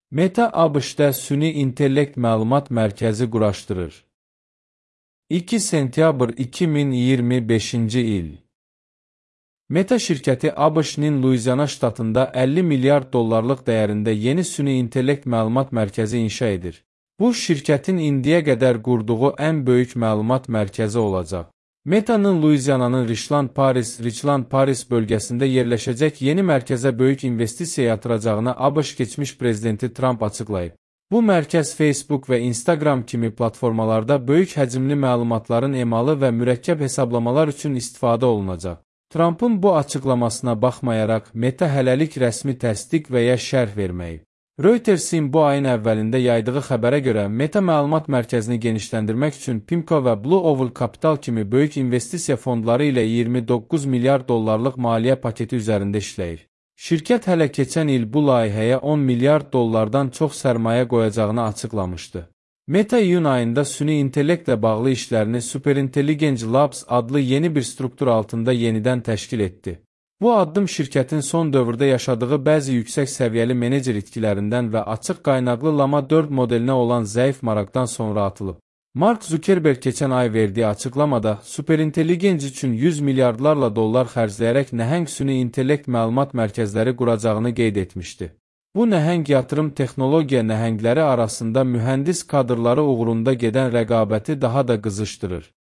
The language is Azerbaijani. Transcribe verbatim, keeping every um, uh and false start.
Meta ABŞ-da süni intellekt məlumat mərkəzi quraşdırır. iki sentyabr iki min iyirmi beşinci il. Meta şirkəti ABŞ-nin Luiziana ştatında əlli milyard dollarlıq dəyərində yeni süni intellekt məlumat mərkəzi inşa edir. Bu, şirkətin indiyə qədər qurduğu ən böyük məlumat mərkəzi olacaq. Meta'nın Luiziananın Richland Paris, Richland Paris bölgəsində yerləşəcək yeni mərkəzə böyük investisiya yatıracağını ABŞ keçmiş prezidenti Trump açıqlayıb. Bu mərkəz Facebook və Instagram kimi platformalarda böyük həcmli məlumatların emalı və mürəkkəb hesablamalar üçün istifadə olunacaq. Trump'ın bu açıqlamasına baxmayaraq, Meta hələlik rəsmi təsdiq və ya şərh verməyib. Reuters'in bu ayın əvvəlində yaydığı xəbərə görə Meta məlumat mərkəzini genişləndirmək üçün PIMCO və Blue Oval Capital kimi böyük investisiya fondları ilə iyirmi doqquz milyard dollarlıq maliyyə paketi üzərində işləyir. Şirkət hələ keçən il bu layihəyə on milyard dollardan çox sərmayə qoyacağını açıqlamışdı. Meta iyun ayında süni intellektlə bağlı işlərini Superintelligence Labs adlı yeni bir struktur altında yenidən təşkil etdi. Bu addım şirkətin son dövrdə yaşadığı bəzi yüksək səviyyəli menecer itkilərindən və açıq qaynaqlı Llama dörd modelinə olan zəif maraqdan sonra atılıb. Mark Zuckerberg keçən ay verdiyi açıqlamada Superintelligence üçün yüz milyardlarla dollar xərcləyərək nəhəng süni intellekt məlumat mərkəzləri quracağını qeyd etmişdi. Bu nəhəng yatırım texnologiya nəhəngləri arasında mühəndis kadrları uğrunda gedən rəqabəti daha da qızışdırır.